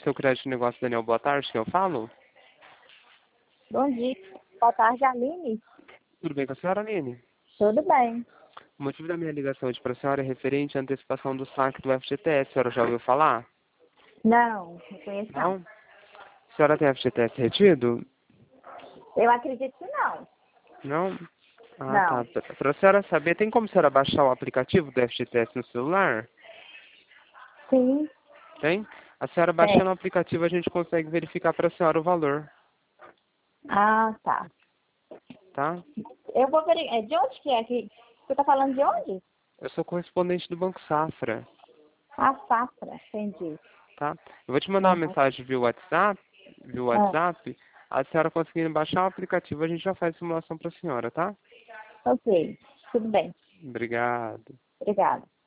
seu crédito de negócio, Daniel. Boa tarde, quem eu falo? Bom dia. Boa tarde, Aline. Tudo bem com a senhora, Aline? Tudo bem? O motivo da minha ligação hoje para a senhora é referente à antecipação do saque do FGTS. A senhora já ouviu falar? Não conheço não. Não? A senhora tem FGTS retido? Eu acredito que não. Não? Ah, Não. tá. Para a senhora saber, tem como a senhora baixar o aplicativo do FGTS no celular? Sim, Tem? A senhora tem. baixando o aplicativo, a gente consegue verificar para a senhora o valor, Ah, tá. tá? Eu vou verificar. De onde que é? Você tá falando de onde? Eu sou correspondente do Banco Safra, A Safra, entendi. tá? Eu vou te mandar uma Uhum. mensagem via WhatsApp, Ah, a senhora conseguindo baixar o aplicativo, a gente já faz simulação para a senhora, tá? ok. Tudo bem. Obrigado. Obrigada.